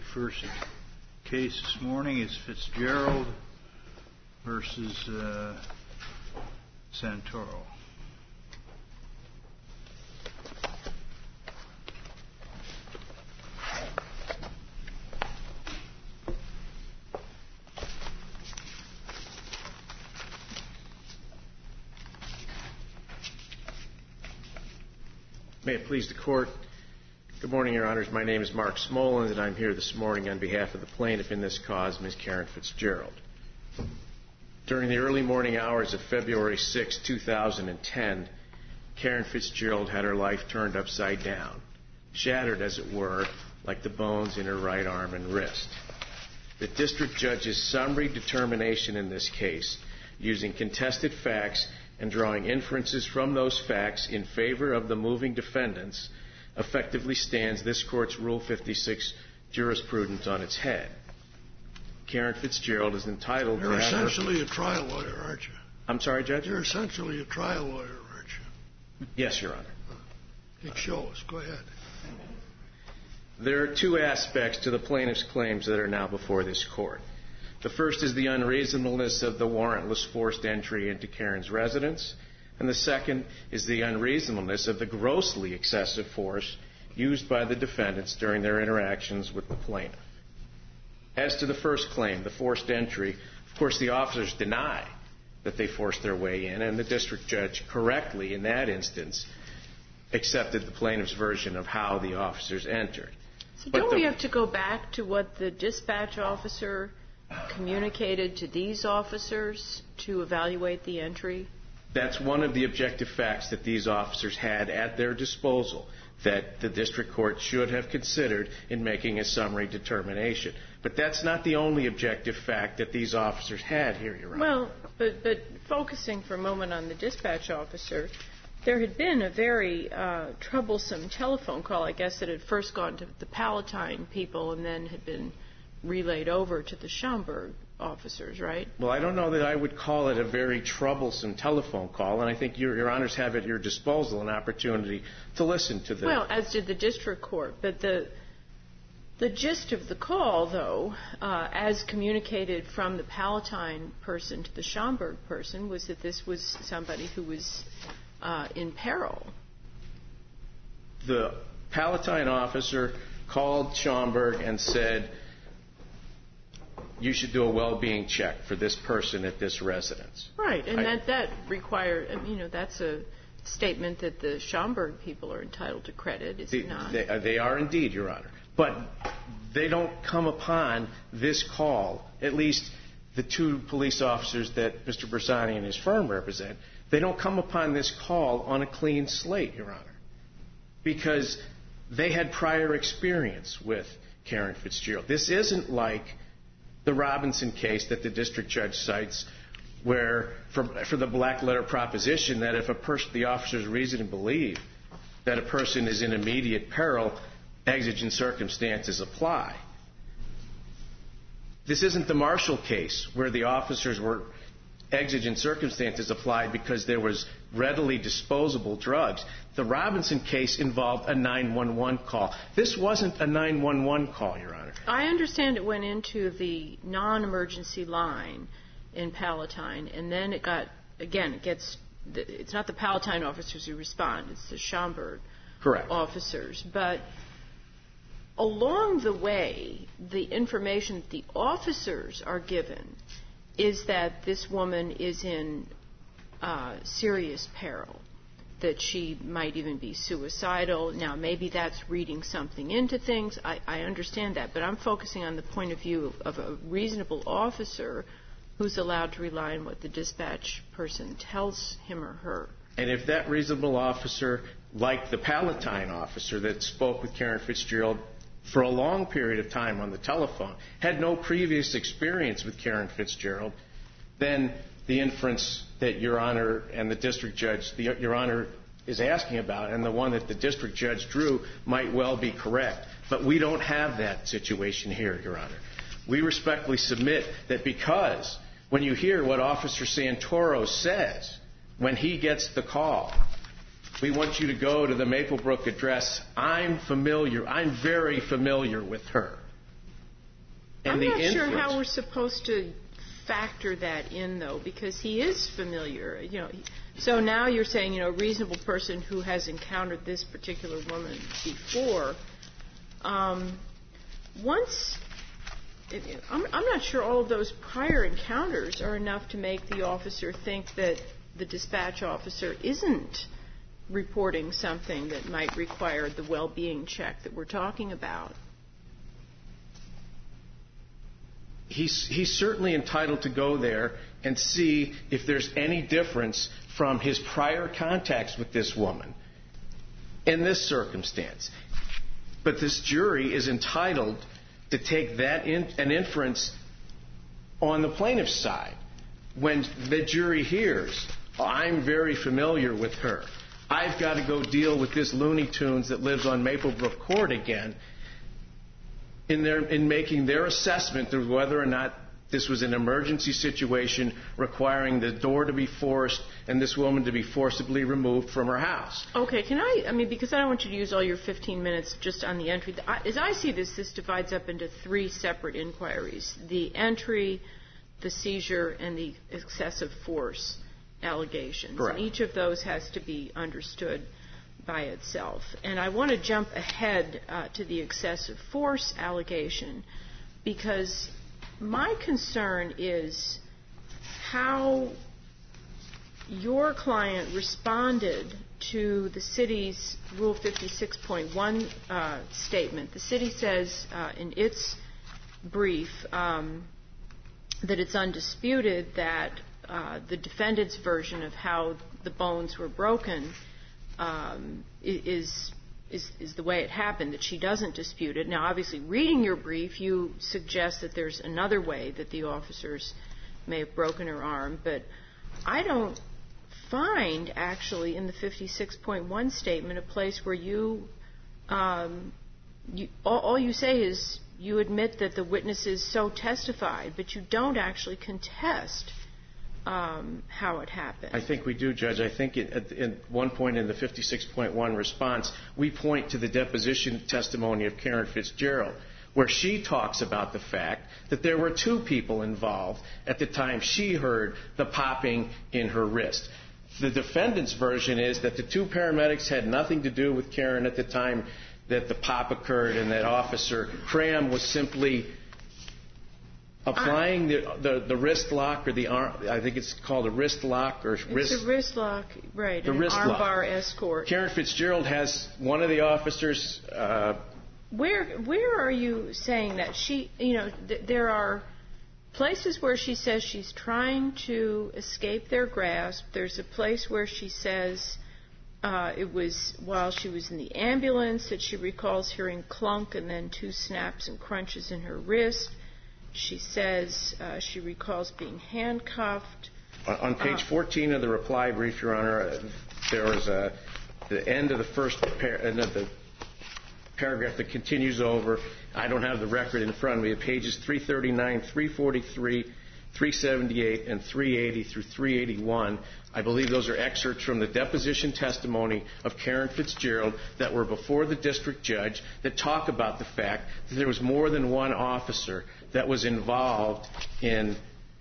First case this morning is Fitzgerald versus Santoro. May it please the Court. Good morning, Your Honors. My name is Mark Smoland, and I'm here this morning on behalf of the plaintiff in this cause, Ms. Karen Fitzgerald. During the early morning hours of February 6, 2010, Karen Fitzgerald had her life turned upside down, shattered, as it were, like the bones in her right arm and wrist. The district judge's summary determination in this case, using contested facts and drawing inferences from those facts in favor of the moving defendants, effectively stands this Court's Rule 56 jurisprudence on its head. Karen Fitzgerald is entitled to have her... You're essentially a trial lawyer, aren't you? I'm sorry, Judge? You're essentially a trial lawyer, aren't you? Yes, Your Honor. It shows. Go ahead. There are two aspects to the plaintiff's claims that are now before this Court. The first is the unreasonableness of the warrantless forced entry into Karen's residence, and the second is the unreasonableness of the grossly excessive force used by the defendants during their interactions with the plaintiff. As to the first claim, the forced entry, of course the officers deny that they forced their way in, and the district judge correctly, in that instance, accepted the plaintiff's version of how the officers entered. So don't we have to go back to what the dispatch officer communicated to these officers to evaluate the entry? That's one of the objective facts that these officers had at their disposal that the district court should have considered in making a summary determination. But that's not the only objective fact that these officers had here, Your Honor. Well, but focusing for a moment on the dispatch officer, there had been a very troublesome telephone call, I guess, that had first gone to the Palatine people and then had been relayed over to the Schaumburg officers, right? Well, I don't know that I would call it a very troublesome telephone call, and I think Your Honors have at your disposal an opportunity to listen to the... Well, as did the district court. But the gist of the call, though, as communicated from the Palatine person to the Schaumburg person, was that this was somebody who was in peril. The Palatine officer called Schaumburg and said, you should do a well-being check for this person at this residence. Right, and that required, that's a statement that the Schaumburg people are entitled to credit, is it not? They are indeed, Your Honor. But they don't come upon this call, at least the two police officers that Mr. Bersani and his firm represent, they don't come upon this call on a clean slate, Your Honor, because they had prior experience with Karen Fitzgerald. This isn't like the Robinson case that the district judge cites, where for the black letter proposition that if the officers reason to believe that a person is in immediate peril, exigent circumstances apply. This isn't the Marshall case where the officers were exigent circumstances applied because there was readily disposable drugs. The Robinson case involved a 911 call. This wasn't a 911 call, Your Honor. I understand it went into the non-emergency line in Palatine, and then it got, again, it's not the Palatine officers who respond, it's the Schaumburg officers. But along the way, the information that the officers are given is that this woman is in serious peril, that she might even be suicidal. Now, maybe that's reading something into things. I understand that. But I'm focusing on the point of view of a reasonable officer who's allowed to rely on what the dispatch person tells him or her. And if that reasonable officer, like the Palatine officer that spoke with Karen Fitzgerald for a long period of time on the telephone, had no previous experience with Karen Fitzgerald, then the inference that Your Honor and the district judge, Your Honor is asking about, and the one that the district judge drew might well be correct. But we don't have that situation here, Your Honor. We respectfully submit that because when you hear what Officer Santoro says when he gets the call, we want you to go to the Maplebrook address. I'm very familiar with her. I'm not sure how we're supposed to factor that in, though, because he is familiar. So now you're saying, a reasonable person who has encountered this particular woman before. I'm not sure all of those prior encounters are enough to make the officer think that the dispatch officer isn't reporting something that might require the well-being check that we're talking about. He's certainly entitled to go there and see if there's any difference from his prior contacts with this woman in this circumstance. But this jury is entitled to take that an inference on the plaintiff's side. When the jury hears, I'm very familiar with her, I've got to go deal with this Looney Tunes that lives on Maplebrook Court again, in making their assessment of whether or not this was an emergency situation requiring the door to be forced and this woman to be forcibly removed from her house. Okay, because I don't want you to use all your 15 minutes just on the entry. As I see this divides up into 3 separate inquiries: the entry, the seizure, and the excessive force allegations. Correct. And each of those has to be understood by itself. And I want to jump ahead to the excessive force allegation, because my concern is how your client responded to the city's Rule 56.1 statement. The city says in its brief that it's undisputed that the defendant's version of how the bones were broken is the way it happened, that she doesn't dispute it. Now, obviously, reading your brief, you suggest that there's another way that the officers may have broken her arm, but I don't find, actually, in the 56.1 statement a place where all you say is you admit that the witnesses so testified, but you don't actually contest how it happened. I think we do, Judge. I think at one point in the 56.1 response, we point to the deposition testimony of Karen Fitzgerald, where she talks about the fact that there were 2 people involved at the time she heard the popping in her wrist. The defendant's version is that the 2 paramedics had nothing to do with Karen at the time that the pop occurred, and that Officer Cram was simply applying the wrist lock, or the arm, I think it's called a wrist lock, or wrist. It's a wrist lock, right? The wrist lock. Armbar escort. Karen Fitzgerald has one of the officers. Where are you saying that she? There are places where she says she's trying to escape their grasp. There's a place where she says it was while she was in the ambulance that she recalls hearing clunk and then 2 snaps and crunches in her wrist. She says she recalls being handcuffed. On page 14 of the reply brief, Your Honor, there was the end of the first the paragraph that continues over. I don't have the record in front of me. Pages 339, 343, 378, and 380 through 381. I believe those are excerpts from the deposition testimony of Karen Fitzgerald that were before the district judge that talk about the fact that there was more than one officer that was involved in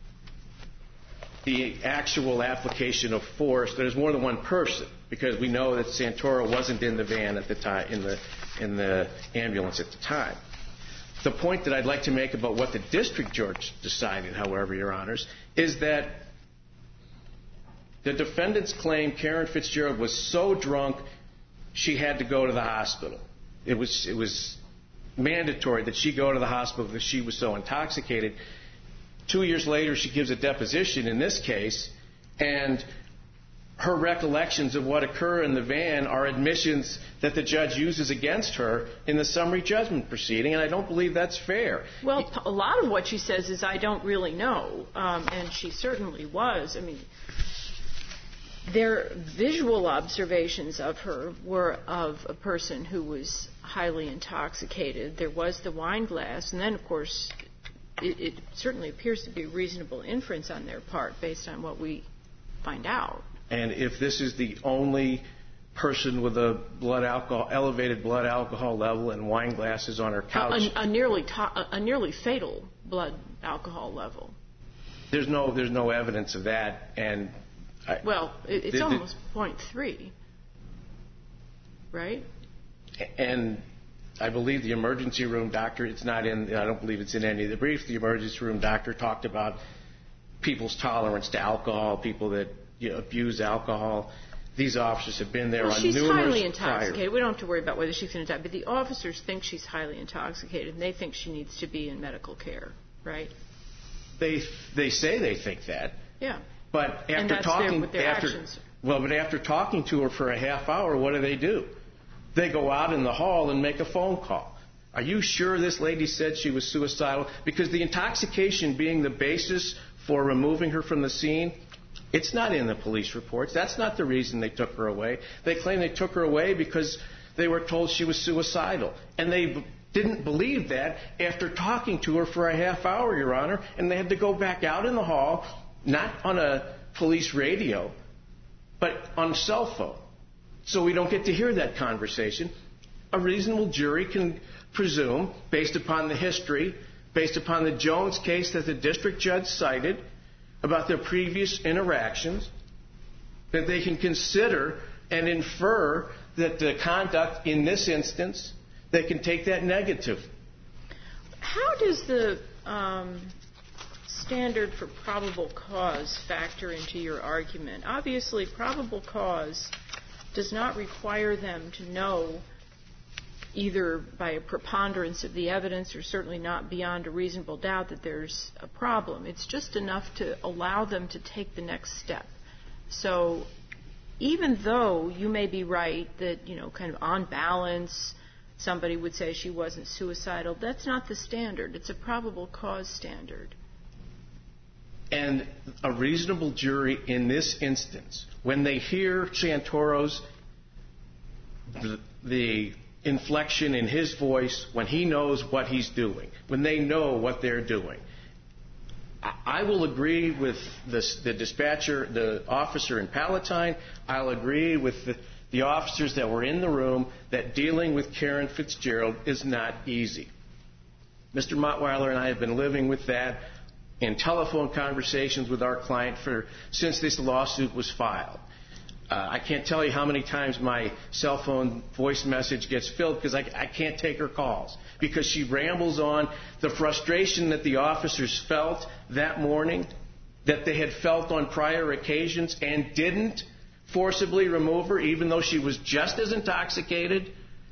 the actual application of force. There's more than one person, because we know that Santoro wasn't in the van at the time, in the ambulance at the time. The point that I'd like to make about what the district judge decided, however, Your Honors, is that the defendants claim Karen Fitzgerald was so drunk she had to go to the hospital. It was mandatory that she go to the hospital because she was so intoxicated. 2 years later, she gives a deposition in this case, and her recollections of what occurred in the van are admissions that the judge uses against her in the summary judgment proceeding, and I don't believe that's fair. Well, a lot of what she says is, I don't really know, and she certainly was. I mean, their visual observations of her were of a person who was highly intoxicated. There was the wine glass, and then, of course, it certainly appears to be a reasonable inference on their part based on what we find out. And if this is the only person with a elevated blood alcohol level and wine glasses on her couch. A nearly fatal blood alcohol level. There's no evidence of that, and it's almost 0.3, right? And I believe the emergency room doctor, I don't believe it's in any of the briefs, the emergency room doctor talked about people's tolerance to alcohol, people that abuse alcohol. These officers have been there on numerous She's highly intoxicated. prior. We don't have to worry about whether she's intoxicated, but the officers think she's highly intoxicated, and they think she needs to be in medical care, right? They say they think that. Yeah. But and that's their actions. But after talking to her for a half hour, what do? They go out in the hall and make a phone call. Are you sure this lady said she was suicidal? Because the intoxication being the basis for removing her from the scene, it's not in the police reports. That's not the reason they took her away. They claim they took her away because they were told she was suicidal. And they didn't believe that after talking to her for a half hour, Your Honor, and they had to go back out in the hall, not on a police radio, but on a cell phone. So we don't get to hear that conversation. A reasonable jury can presume, based upon the history, based upon the Jones case that the district judge cited about their previous interactions, that they can consider and infer that the conduct in this instance, they can take that negative. How does the standard for probable cause factor into your argument? Obviously, probable cause does not require them to know, either by a preponderance of the evidence or certainly not beyond a reasonable doubt, that there's a problem. It's just enough to allow them to take the next step. So even though you may be right that, kind of on balance, somebody would say she wasn't suicidal, that's not the standard. It's a probable cause standard. And a reasonable jury in this instance, when they hear Santoro's, the inflection in his voice, when he knows what he's doing, when they know what they're doing, I will agree with the dispatcher, the officer in Palatine. I'll agree with the officers that were in the room that dealing with Karen Fitzgerald is not easy. Mr. Mottweiler and I have been living with that in telephone conversations with our client since this lawsuit was filed. I can't tell you how many times my cell phone voice message gets filled because I can't take her calls, because she rambles on the frustration that the officers felt that morning, that they had felt on prior occasions, and didn't forcibly remove her even though she was just as intoxicated.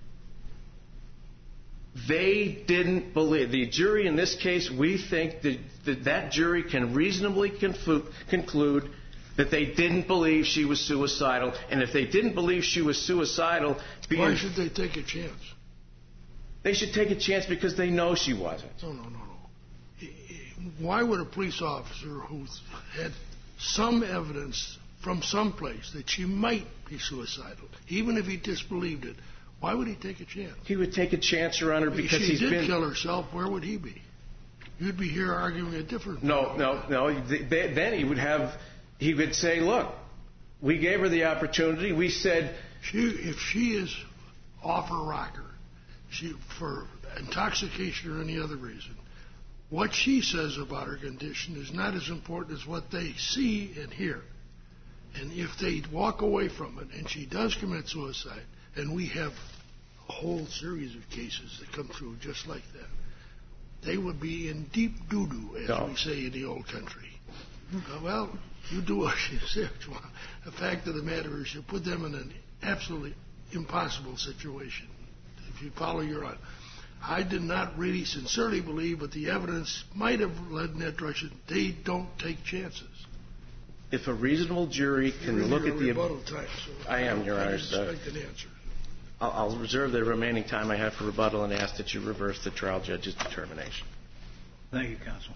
They didn't believe. The jury in this case, we think that jury can reasonably conclude that they didn't believe she was suicidal. And if they didn't believe she was suicidal... Why should they take a chance? They should take a chance because they know she wasn't. No. Why would a police officer who had some evidence from someplace that she might be suicidal, even if he disbelieved it, why would he take a chance? He would take a chance, Your Honor, because if she did kill herself, where would he be? You'd be here arguing a different... No. Then he would say, look, we gave her the opportunity. We said... If she is off her rocker, for intoxication or any other reason, what she says about her condition is not as important as what they see and hear. And if they walk away from it and she does commit suicide, and we have a whole series of cases that come through just like that, they would be in deep doo-doo, as we say in the old country. Well, you do what you say. The fact of the matter is you put them in an absolutely impossible situation. If you follow your own. I did not really sincerely believe, but the evidence might have led in that direction. They don't take chances. If a reasonable jury can look at the... rebuttal time, so I am, Your Honor. I expect an answer. I'll reserve the remaining time I have for rebuttal and ask that you reverse the trial judge's determination. Thank you, counsel.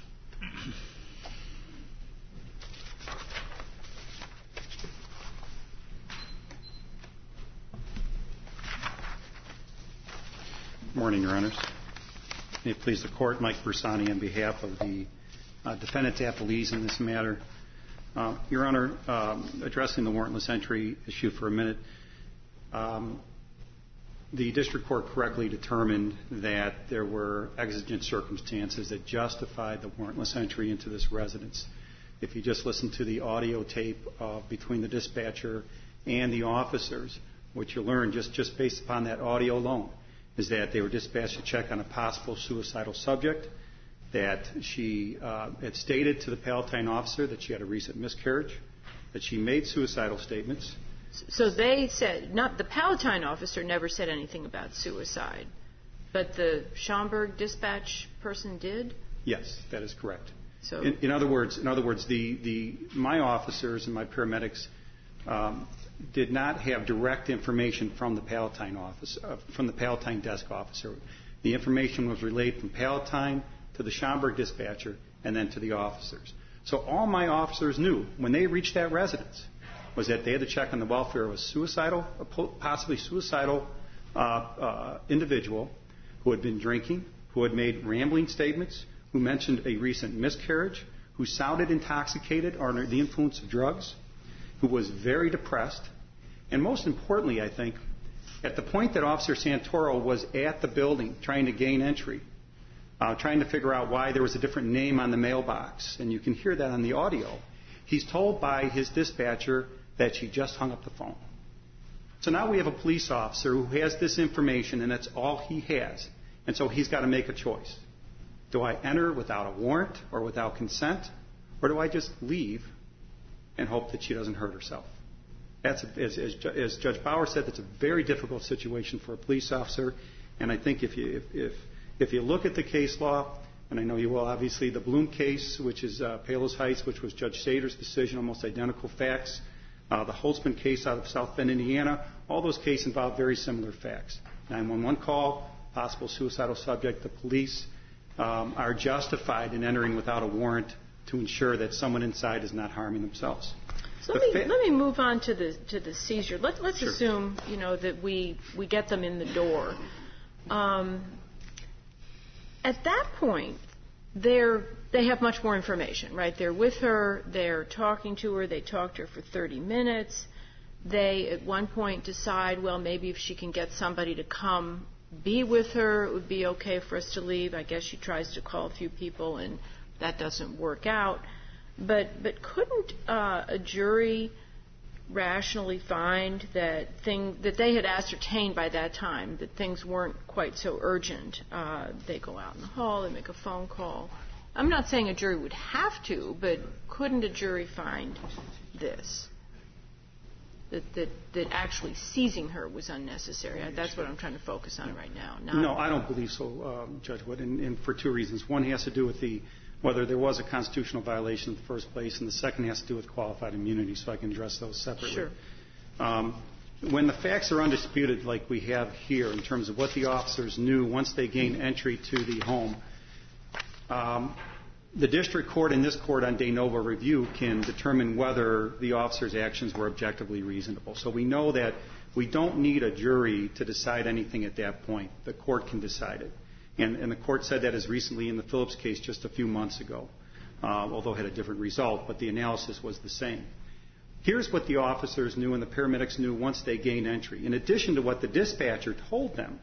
Good morning, Your Honors. May it please the Court, Mike Bersani on behalf of the defendants appellees in this matter. Your Honor, addressing the warrantless entry issue for a minute, The district court correctly determined that there were exigent circumstances that justified the warrantless entry into this residence. If you just listen to the audio tape between the dispatcher and the officers, what you learn just based upon that audio alone is that they were dispatched to check on a possible suicidal subject, that she had stated to the Palatine officer that she had a recent miscarriage, that she made suicidal statements. So they said, not the Palatine officer never said anything about suicide, but the Schaumburg dispatch person did? Yes, that is correct. So in other words, my officers and my paramedics did not have direct information from the Palatine office, from the Palatine desk officer. The information was relayed from Palatine to the Schaumburg dispatcher and then to the officers. So all my officers knew when they reached that residence was that they had to check on the welfare of a possibly suicidal individual who had been drinking, who had made rambling statements, who mentioned a recent miscarriage, who sounded intoxicated or under the influence of drugs, who was very depressed, and most importantly, I think, at the point that Officer Santoro was at the building trying to gain entry, trying to figure out why there was a different name on the mailbox, and you can hear that on the audio, he's told by his dispatcher that she just hung up the phone. So now we have a police officer who has this information, and that's all he has. And so he's got to make a choice. Do I enter without a warrant or without consent, or do I just leave and hope that she doesn't hurt herself? That's, as Judge Bauer said, that's a very difficult situation for a police officer. And I think if you look at the case law, and I know you will, obviously, the Bloom case, which is Palos Heights, which was Judge Sater's decision, almost identical facts. The Holtzman case out of South Bend, Indiana, all those cases involve very similar facts. 911 call, possible suicidal subject. The police are justified in entering without a warrant to ensure that someone inside is not harming themselves. So let me move on to the seizure. Let's Sure. assume that we get them in the door. At that point, they have much more information, right? They're with her, they're talking to her, they talk to her for 30 minutes. They, at one point, decide, well, maybe if she can get somebody to come be with her, it would be okay for us to leave. I guess she tries to call a few people, and that doesn't work out. But couldn't a jury rationally find that they had ascertained by that time that things weren't quite so urgent? They go out in the hall, they make a phone call. I'm not saying a jury would have to, but couldn't a jury find this? That actually seizing her was unnecessary. That's what I'm trying to focus on right now. No, I don't believe so, Judge Wood, and for two reasons. One has to do with whether there was a constitutional violation in the first place, and the second has to do with qualified immunity, so I can address those separately. Sure. When the facts are undisputed like we have here in terms of what the officers knew once they gained entry to the home, the district court and this court on de novo review can determine whether the officers' actions were objectively reasonable. So we know that we don't need a jury to decide anything at that point. The court can decide it. And the court said that as recently in the Phillips case just a few months ago, although it had a different result, but the analysis was the same. Here's what the officers knew and the paramedics knew once they gained entry. In addition to what the dispatcher told them,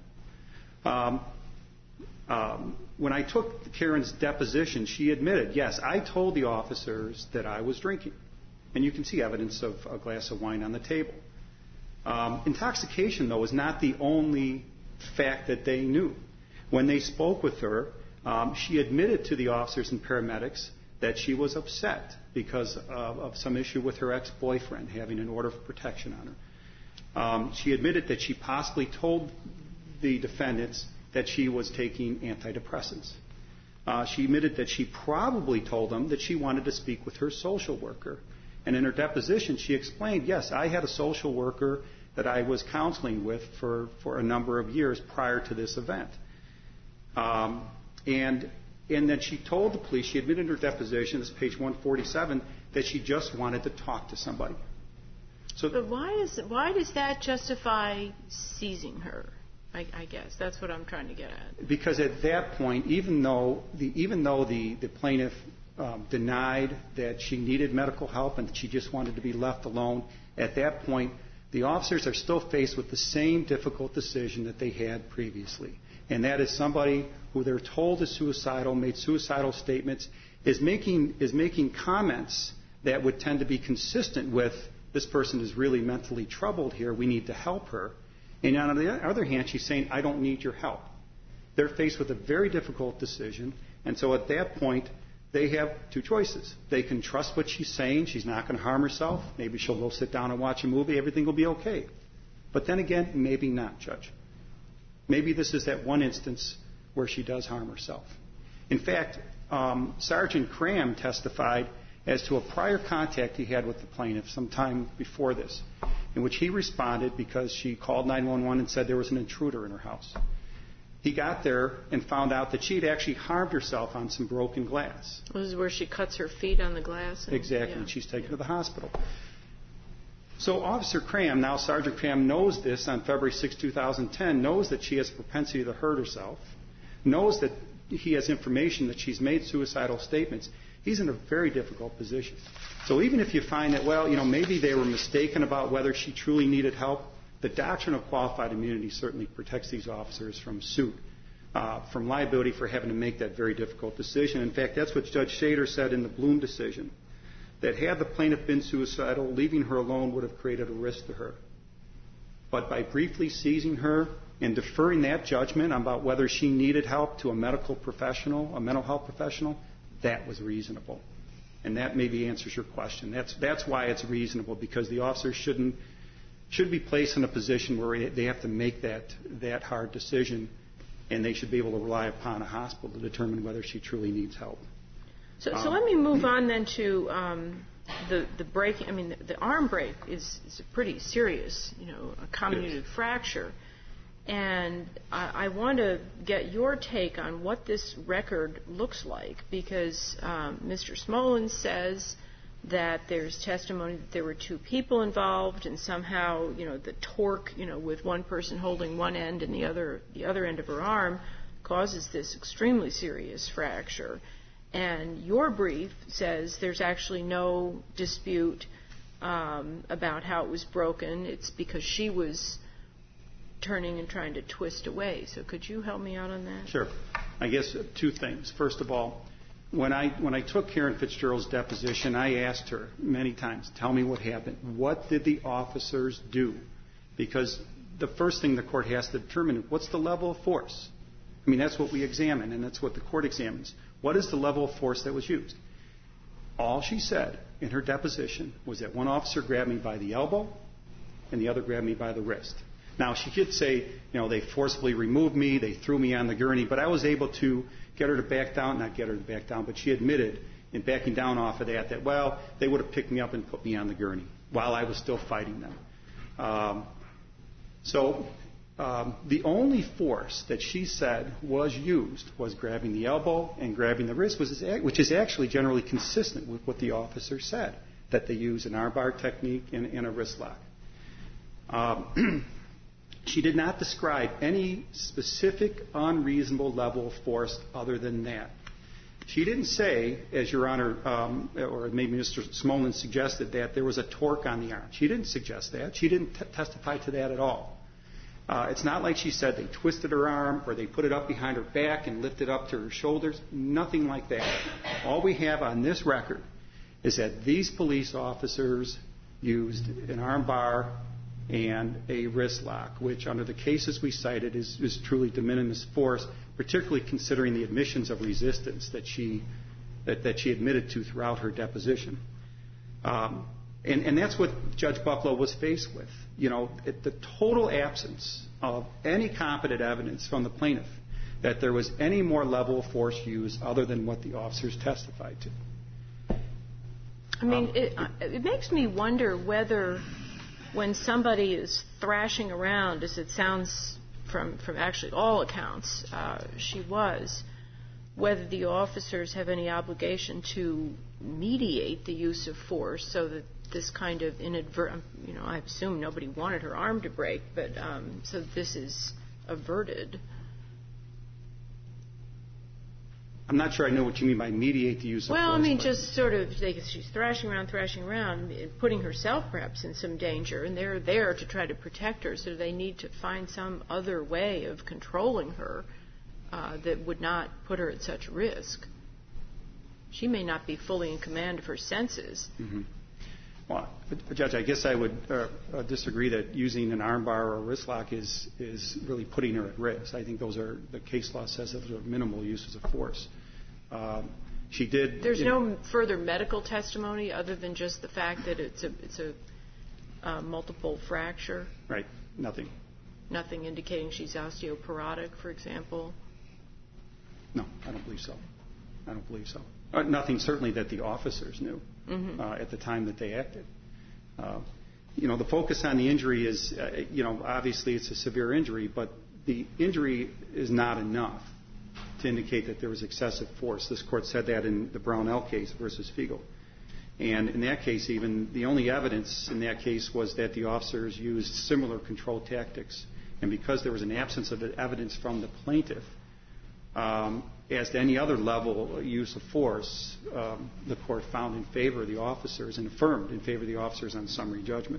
when I took Karen's deposition, she admitted, yes, I told the officers that I was drinking. And you can see evidence of a glass of wine on the table. Intoxication, though, is not the only fact that they knew. When they spoke with her, she admitted to the officers and paramedics that she was upset because of some issue with her ex-boyfriend having an order of protection on her. She admitted that she possibly told the defendants that she was taking antidepressants. She admitted that she probably told them that she wanted to speak with her social worker. And in her deposition, she explained, yes, I had a social worker that I was counseling with for a number of years prior to this event. And then she told the police, she admitted in her deposition, this is page 147, that she just wanted to talk to somebody. But why does that justify seizing her? I guess that's what I'm trying to get at. Because at that point, even though the plaintiff denied that she needed medical help and that she just wanted to be left alone, at that point, the officers are still faced with the same difficult decision that they had previously. And that is somebody who they're told is suicidal, made suicidal statements, is making comments that would tend to be consistent with this person is really mentally troubled here, we need to help her. And on the other hand, she's saying, I don't need your help. They're faced with a very difficult decision, and so at that point, they have two choices. They can trust what she's saying, she's not going to harm herself, maybe she'll go sit down and watch a movie, everything will be okay. But then again, maybe not, Judge. Maybe this is that one instance where she does harm herself. In fact, Sergeant Cram testified as to a prior contact he had with the plaintiff sometime before this, in which he responded because she called 911 and said there was an intruder in her house. He got there and found out that she had actually harmed herself on some broken glass. This is where she cuts her feet on the glass? Exactly, and she's taken to the hospital. So Officer Cram, now Sergeant Cram, knows this on February 6, 2010, knows that she has a propensity to hurt herself, knows that he has information that she's made suicidal statements. He's in a very difficult position. So even if you find that, well, maybe they were mistaken about whether she truly needed help, the doctrine of qualified immunity certainly protects these officers from suit, from liability for having to make that very difficult decision. In fact, that's what Judge Shader said in the Bloom decision, that had the plaintiff been suicidal, leaving her alone would have created a risk to her. But by briefly seizing her and deferring that judgment about whether she needed help to a medical professional, a mental health professional, that was reasonable. And that maybe answers your question. That's why it's reasonable, because the officers should be placed in a position where they have to make that hard decision, and they should be able to rely upon a hospital to determine whether she truly needs help. So let me move on then to the break. I mean, the arm break is a pretty serious, a comminuted fracture. And I want to get your take on what this record looks like, because Mr. Smolin says that there's testimony that there were two people involved, and somehow, the torque, with one person holding one end and the other end of her arm causes this extremely serious fracture. And your brief says there's actually no dispute about how it was broken. It's because she was turning and trying to twist away. So could you help me out on that? Sure. I guess two things. First of all, when I took Karen Fitzgerald's deposition, I asked her many times, tell me what happened. What did the officers do? Because the first thing the court has to determine, what's the level of force? I mean, that's what we examine, and that's what the court examines. What is the level of force that was used? All she said in her deposition was that one officer grabbed me by the elbow and the other grabbed me by the wrist. Now, she could say, they forcibly removed me, they threw me on the gurney, but I was able to get her to back down, not get her to back down, but she admitted in backing down off of that, well, they would have picked me up and put me on the gurney while I was still fighting them. The only force that she said was used was grabbing the elbow and grabbing the wrist, which is actually generally consistent with what the officer said, that they use an armbar technique and a wrist lock. She did not describe any specific unreasonable level of force other than that. She didn't say, as Your Honor, or maybe Mr. Smolin suggested, that there was a torque on the arm. She didn't suggest that. She didn't testify to that at all. It's not like she said they twisted her arm or they put it up behind her back and lifted up to her shoulders. Nothing like that. All we have on this record is that these police officers used an armbar and a wrist lock, which under the cases we cited is truly de minimis force, particularly considering the admissions of resistance that she admitted to throughout her deposition. And that's what Judge Bucklow was faced with. The total absence of any competent evidence from the plaintiff that there was any more level of force used other than what the officers testified to. I mean, it makes me wonder whether when somebody is thrashing around, as it sounds from actually all accounts she was, whether the officers have any obligation to mediate the use of force so that this kind of inadvertent, I assume nobody wanted her arm to break, but so this is averted. I'm not sure I know what you mean by mediate the use of force. Well, I mean, just sort of, she's thrashing around, putting herself perhaps in some danger, and they're there to try to protect her, so they need to find some other way of controlling her that would not put her at such risk. She may not be fully in command of her senses. Mm-hmm. Well, Judge, I guess I would disagree that using an armbar or a wrist lock is really putting her at risk. I think the case law says that those are minimal uses of force. She did. There's no further medical testimony other than just the fact that it's a multiple fracture. Right. Nothing. Nothing indicating she's osteoporotic, for example. No, I don't believe so. Nothing certainly that the officers knew at the time that they acted. The focus on the injury is, obviously it's a severe injury, but the injury is not enough to indicate that there was excessive force. This court said that in the Brownell case versus Fiegel. And in that case, even the only evidence in that case was that the officers used similar control tactics. And because there was an absence of evidence from the plaintiff, as to any other level use of force, the court found in favor of the officers and affirmed in favor of the officers on summary judgment.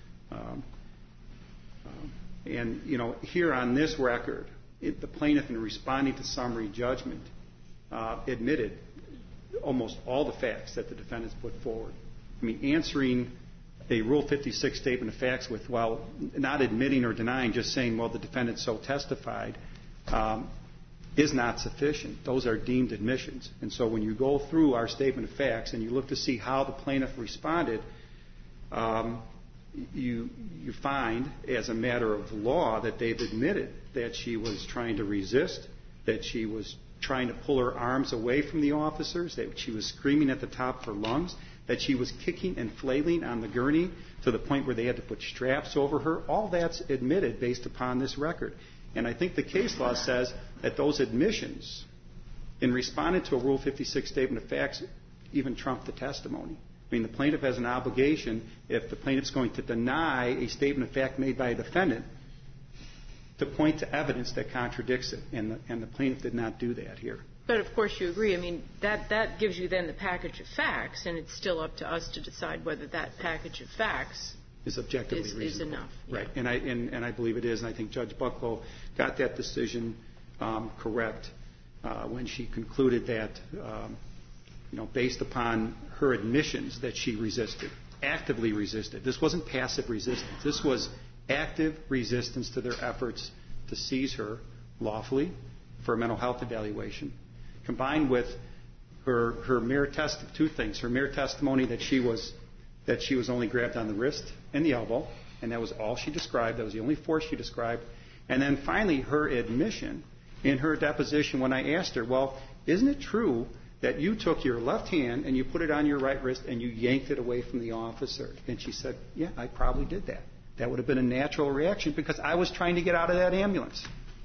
And here on this record, the plaintiff, in responding to summary judgment, admitted almost all the facts that the defendants put forward. I mean, answering a Rule 56 statement of facts with, well, not admitting or denying, just saying, well, the defendant so testified, is not sufficient. Those are deemed admissions. And so when you go through our statement of facts and you look to see how the plaintiff responded, you find, as a matter of law, that they've admitted that she was trying to resist, that she was trying to pull her arms away from the officers, that she was screaming at the top of her lungs, that she was kicking and flailing on the gurney to the point where they had to put straps over her. All that's admitted based upon this record. And I think the case law says that those admissions, in responding to a Rule 56 statement of facts, even trump the testimony. I mean, the plaintiff has an obligation, if the plaintiff's going to deny a statement of fact made by a defendant, to point to evidence that contradicts it. And the plaintiff did not do that here. But, of course, you agree. I mean, that gives you then the package of facts, and it's still up to us to decide whether that package of facts is objectively reasonable. Is enough. Right. And I believe it is. And I think Judge Bucklow got that decision correct when she concluded that, based upon her admissions, that she resisted, actively resisted. This wasn't passive resistance. This was active resistance to their efforts to seize her lawfully for a mental health evaluation, combined with her mere two things: her mere testimony that she was only grabbed on the wrist and the elbow, and that was all she described. That was the only force she described. And then finally, her admission in her deposition when I asked her, well, isn't it true that you took your left hand and you put it on your right wrist and you yanked it away from the officer? And she said, yeah, I probably did that. That would have been a natural reaction because I was trying to get out of that ambulance.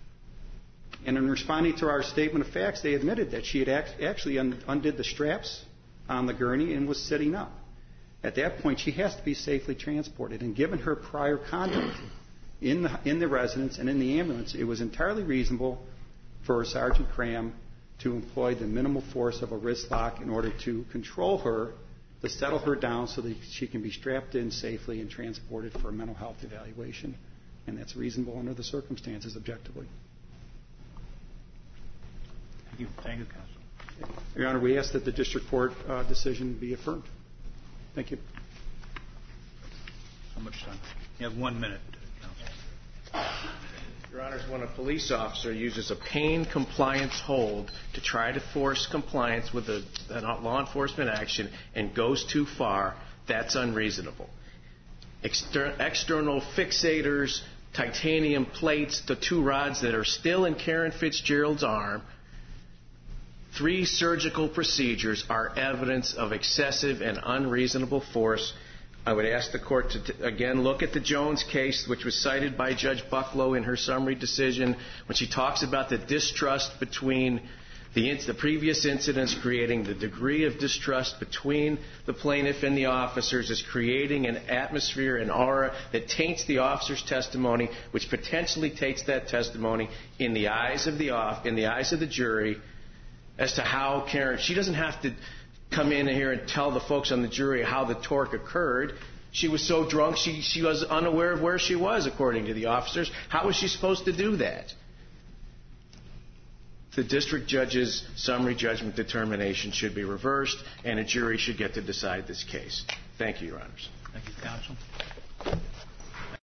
And in responding to our statement of facts, they admitted that she had actually undid the straps on the gurney and was sitting up. At that point, she has to be safely transported. And given her prior conduct in the residence and in the ambulance, it was entirely reasonable for Sergeant Cram to employ the minimal force of a wrist lock in order to control her, to settle her down so that she can be strapped in safely and transported for a mental health evaluation. And that's reasonable under the circumstances objectively. Thank you, Counsel. Your Honor, we ask that the district court decision be affirmed. Thank you. How much time? You have 1 minute, Counsel. Your Honors, when a police officer uses a pain compliance hold to try to force compliance with a law enforcement action and goes too far, that's unreasonable. External fixators, titanium plates, the 2 rods that are still in Karen Fitzgerald's arm, 3 surgical procedures are evidence of excessive and unreasonable force. I would ask the court to, again, look at the Jones case, which was cited by Judge Bucklow in her summary decision, when she talks about the distrust between the previous incidents, creating the degree of distrust between the plaintiff and the officers is creating an atmosphere, an aura that taints the officer's testimony, which potentially takes that testimony in the eyes of the jury as to how Karen, she doesn't have to come in here and tell the folks on the jury how the torque occurred. She was so drunk, she was unaware of where she was, according to the officers. How was she supposed to do that? The district judge's summary judgment determination should be reversed, and a jury should get to decide this case. Thank you, Your Honors. Thank you, counsel.